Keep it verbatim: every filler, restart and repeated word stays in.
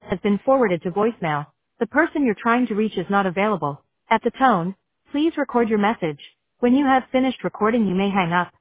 has been forwarded to voicemail. The person you're trying to reach is not available. At the tone, please record your message. When you have finished recording, you may hang up.